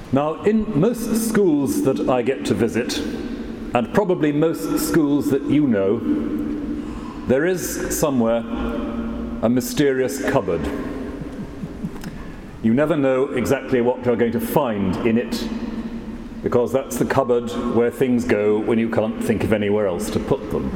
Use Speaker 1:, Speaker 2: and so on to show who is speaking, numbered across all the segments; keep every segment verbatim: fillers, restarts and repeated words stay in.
Speaker 1: Now, in most schools that I get to visit, and probably most schools that you know, there is somewhere a mysterious cupboard. You never know exactly what you're going to find in it, because that's the cupboard where things go when you can't think of anywhere else to put them.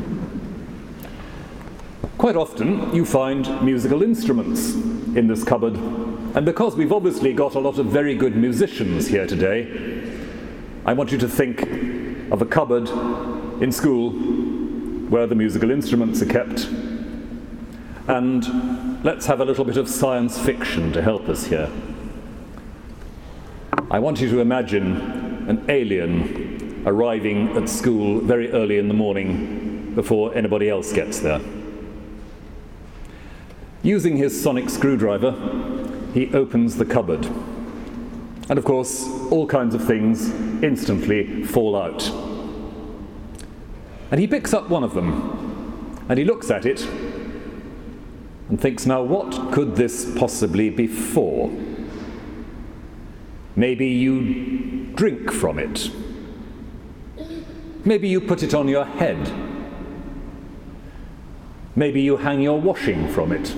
Speaker 1: Quite often you find musical instruments in this cupboard, and because we've obviously got a lot of very good musicians here today, I want you to think of a cupboard in school where the musical instruments are kept. And let's have a little bit of science fiction to help us here. I want you to imagine an alien arriving at school very early in the morning before anybody else gets there. Using his sonic screwdriver, he opens the cupboard. And of course, all kinds of things instantly fall out. And he picks up one of them, and he looks at it, and thinks, now what could this possibly be for? Maybe you drink from it. Maybe you put it on your head. Maybe you hang your washing from it.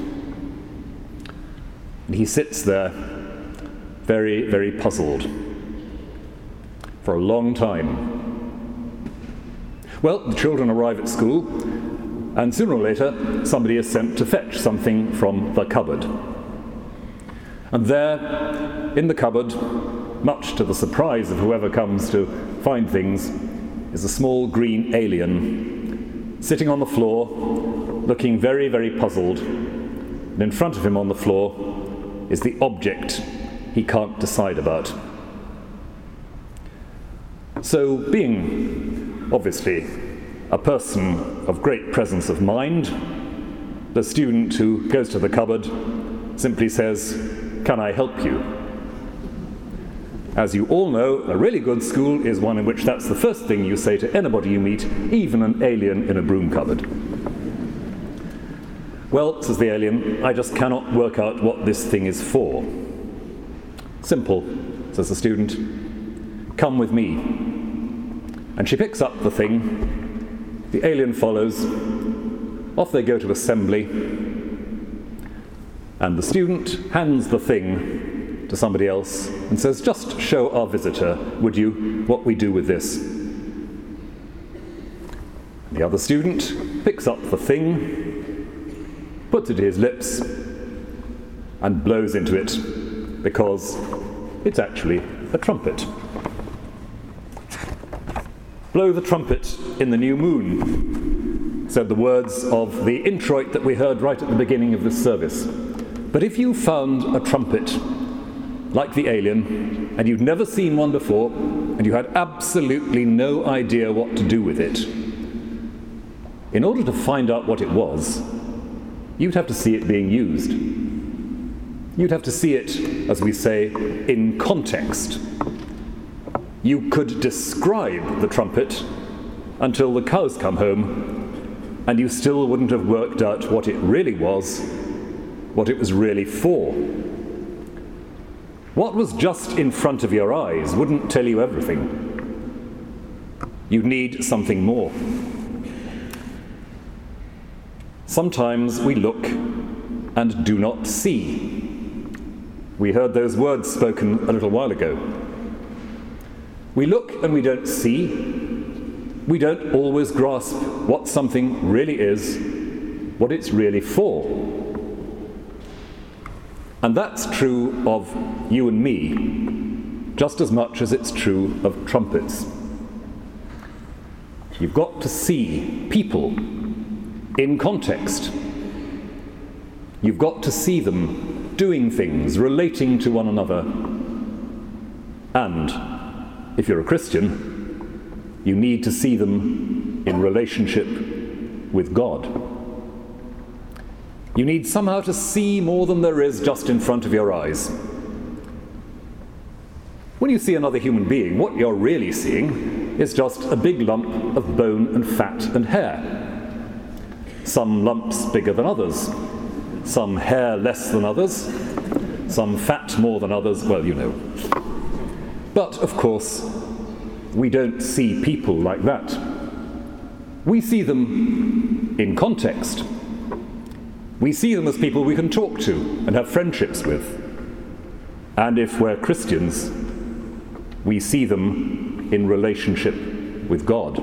Speaker 1: And he sits there, very, very puzzled, for a long time. Well, the children arrive at school, and sooner or later somebody is sent to fetch something from the cupboard. And there, in the cupboard, much to the surprise of whoever comes to find things, is a small green alien sitting on the floor, looking very, very puzzled. And in front of him on the floor is the object he can't decide about. So, being obviously a person of great presence of mind, the student who goes to the cupboard simply says, "Can I help you?" As you all know, a really good school is one in which that's the first thing you say to anybody you meet, even an alien in a broom cupboard. "Well," says the alien, "I just cannot work out what this thing is for." "Simple," says the student. "Come with me." And she picks up the thing. The alien follows. Off they go to assembly. And the student hands the thing to somebody else and says, "Just show our visitor, would you, what we do with this." The other student picks up the thing, puts it to his lips, and blows into it, because it's actually a trumpet. "Blow the trumpet in the new moon," said the words of the introit that we heard right at the beginning of this service. But if you found a trumpet like the alien, and you'd never seen one before, and you had absolutely no idea what to do with it, in order to find out what it was, you'd have to see it being used. You'd have to see it, as we say, in context. You could describe the trumpet until the cows come home, and you still wouldn't have worked out what it really was, what it was really for. What was just in front of your eyes wouldn't tell you everything. You'd need something more. Sometimes we look and do not see. We heard those words spoken a little while ago. We look and we don't see. We don't always grasp what something really is, what it's really for. And that's true of you and me, just as much as it's true of trumpets. You've got to see people in context. You've got to see them doing things, relating to one another. And if you're a Christian, you need to see them in relationship with God. You need somehow to see more than there is just in front of your eyes. When you see another human being, what you're really seeing is just a big lump of bone and fat and hair. Some lumps bigger than others, some hair less than others, some fat more than others, well, you know. But, of course, we don't see people like that. We see them in context. We see them as people we can talk to and have friendships with. And if we're Christians, we see them in relationship with God.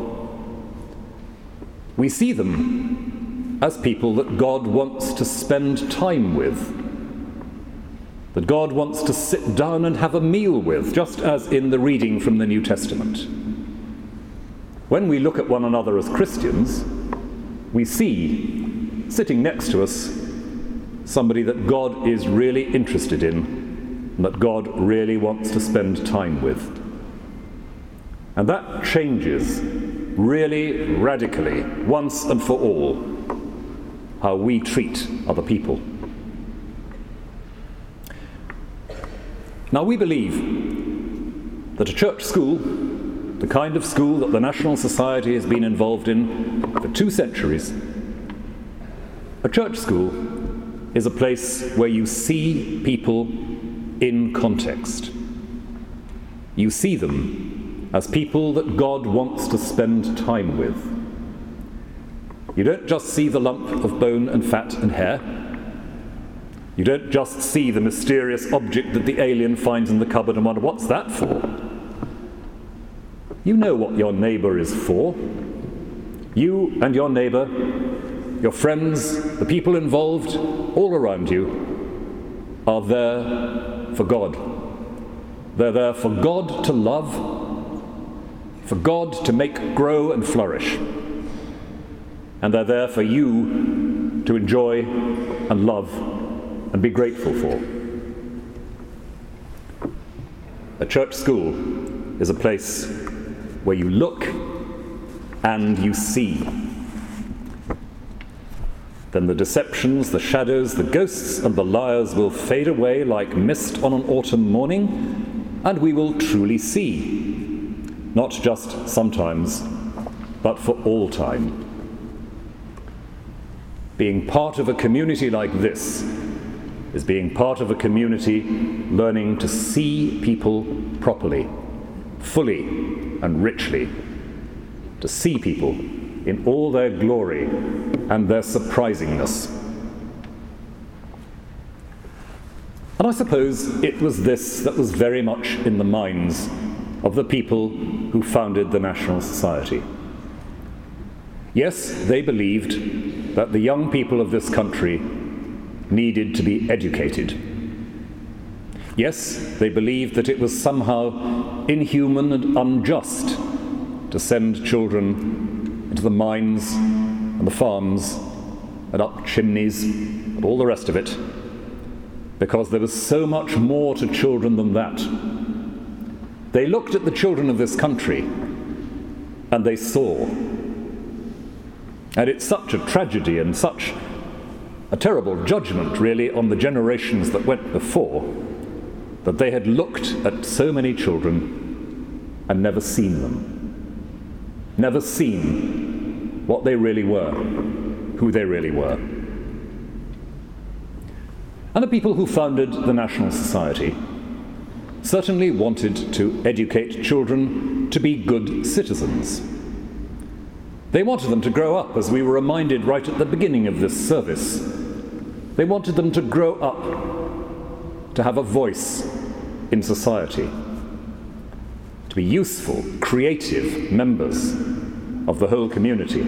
Speaker 1: We see them as people that God wants to spend time with, that God wants to sit down and have a meal with, just as in the reading from the New Testament. When we look at one another as Christians, we see sitting next to us somebody that God is really interested in and that God really wants to spend time with. And that changes really radically, once and for all, how we treat other people. Now, we believe that a church school, the kind of school that the National Society has been involved in for two centuries, a church school is a place where you see people in context. You see them as people that God wants to spend time with. You don't just see the lump of bone and fat and hair. You don't just see the mysterious object that the alien finds in the cupboard and wonder, what's that for? You know what your neighbour is for. You and your neighbour, your friends, the people involved, all around you, are there for God. They're there for God to love, for God to make grow and flourish. And they're there for you to enjoy and love and be grateful for. A church school is a place where you look and you see. Then the deceptions, the shadows, the ghosts and the liars will fade away like mist on an autumn morning, and we will truly see, not just sometimes, but for all time. Being part of a community like this is being part of a community learning to see people properly, fully and richly, to see people in all their glory and their surprisingness. And I suppose it was this that was very much in the minds of the people who founded the National Society. Yes, they believed that the young people of this country needed to be educated. Yes, they believed that it was somehow inhuman and unjust to send children into the mines and the farms and up chimneys and all the rest of it, because there was so much more to children than that. They looked at the children of this country and they saw. And it's such a tragedy and such a terrible judgment, really, on the generations that went before, that they had looked at so many children and never seen them. Never seen what they really were, who they really were. And the people who founded the National Society certainly wanted to educate children to be good citizens. They wanted them to grow up, as we were reminded right at the beginning of this service. They wanted them to grow up, to have a voice in society, to be useful, creative members of the whole community.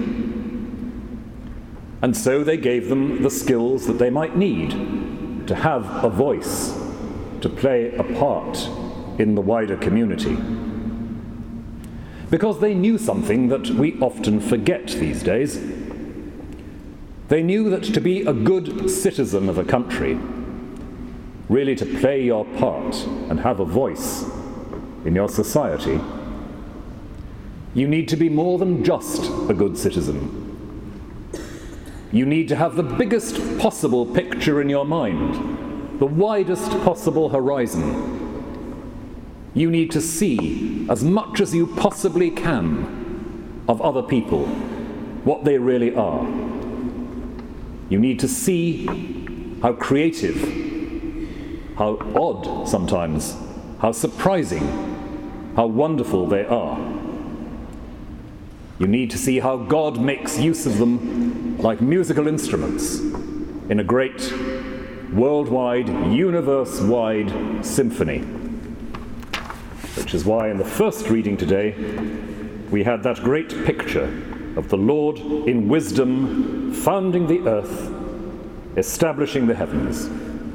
Speaker 1: And so they gave them the skills that they might need to have a voice, to play a part in the wider community. Because they knew something that we often forget these days. They knew that to be a good citizen of a country, really to play your part and have a voice in your society, you need to be more than just a good citizen. You need to have the biggest possible picture in your mind, the widest possible horizon. You need to see as much as you possibly can of other people, what they really are. You need to see how creative, how odd sometimes, how surprising how wonderful they are. You need to see how God makes use of them like musical instruments in a great, worldwide, universe-wide symphony. Which is why in the first reading today, we had that great picture of the Lord in wisdom founding the earth, establishing the heavens.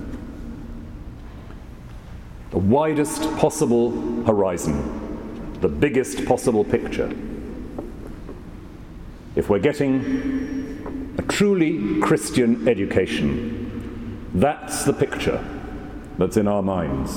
Speaker 1: The widest possible horizon, the biggest possible picture. If we're getting a truly Christian education, that's the picture that's in our minds.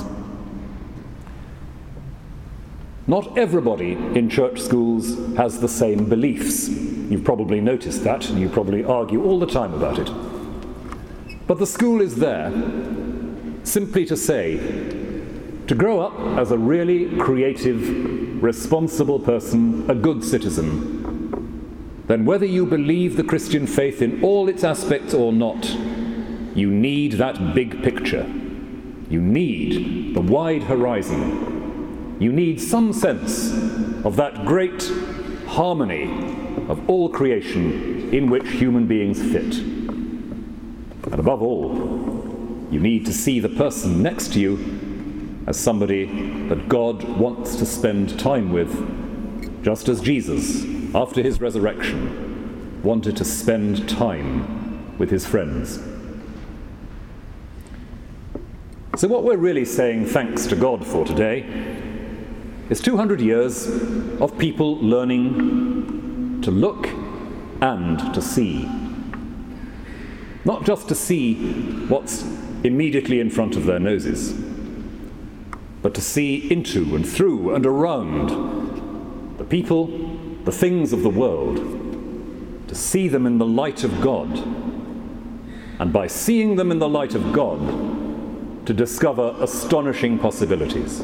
Speaker 1: Not everybody in church schools has the same beliefs. You've probably noticed that, and you probably argue all the time about it. But the school is there simply to say, to grow up as a really creative, responsible person, a good citizen, then whether you believe the Christian faith in all its aspects or not, you need that big picture. You need the wide horizon. You need some sense of that great harmony of all creation in which human beings fit. And above all, you need to see the person next to you as somebody that God wants to spend time with, just as Jesus, after his resurrection, wanted to spend time with his friends. So what we're really saying thanks to God for today is two hundred years of people learning to look and to see. Not just to see what's immediately in front of their noses, but to see into and through and around the people, the things of the world, to see them in the light of God, and by seeing them in the light of God, to discover astonishing possibilities.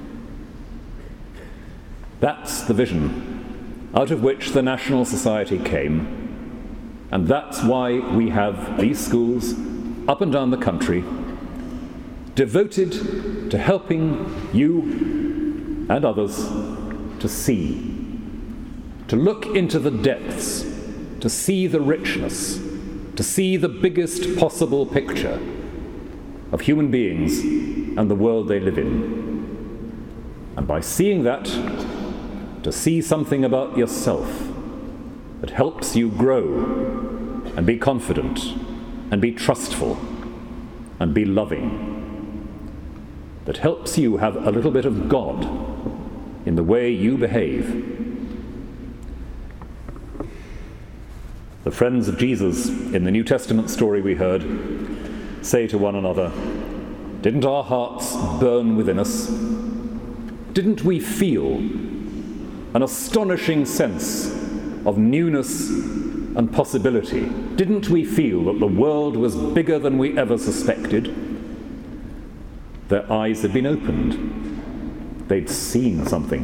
Speaker 1: That's the vision out of which the National Society came, and that's why we have these schools up and down the country devoted to helping you and others to see, to look into the depths, to see the richness, to see the biggest possible picture of human beings and the world they live in. And by seeing that, to see something about yourself that helps you grow and be confident and be trustful and be loving, that helps you have a little bit of God in the way you behave. The friends of Jesus in the New Testament story we heard say to one another, "Didn't our hearts burn within us? Didn't we feel an astonishing sense of newness and possibility? Didn't we feel that the world was bigger than we ever suspected?" Their eyes had been opened. They'd seen something.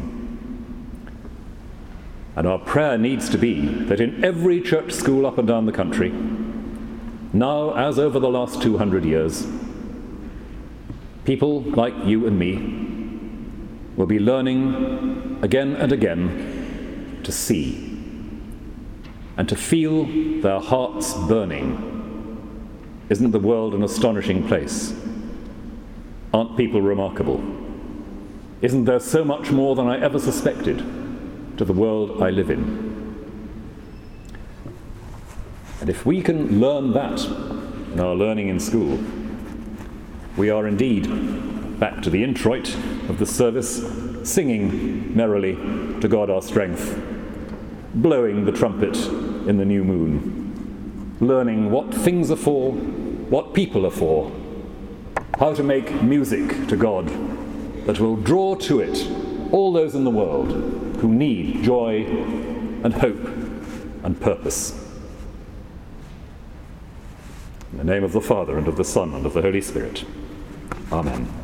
Speaker 1: And our prayer needs to be that in every church school up and down the country, now as over the last two hundred years, people like you and me will be learning again and again to see and to feel their hearts burning. Isn't the world an astonishing place? Aren't people remarkable? Isn't there so much more than I ever suspected to the world I live in? And if we can learn that in our learning in school, we are indeed, back to the introit of the service, singing merrily to God our strength, blowing the trumpet in the new moon, learning what things are for, what people are for, how to make music to God that will draw to it all those in the world who need joy and hope and purpose. In the name of the Father, and of the Son, and of the Holy Spirit. Amen.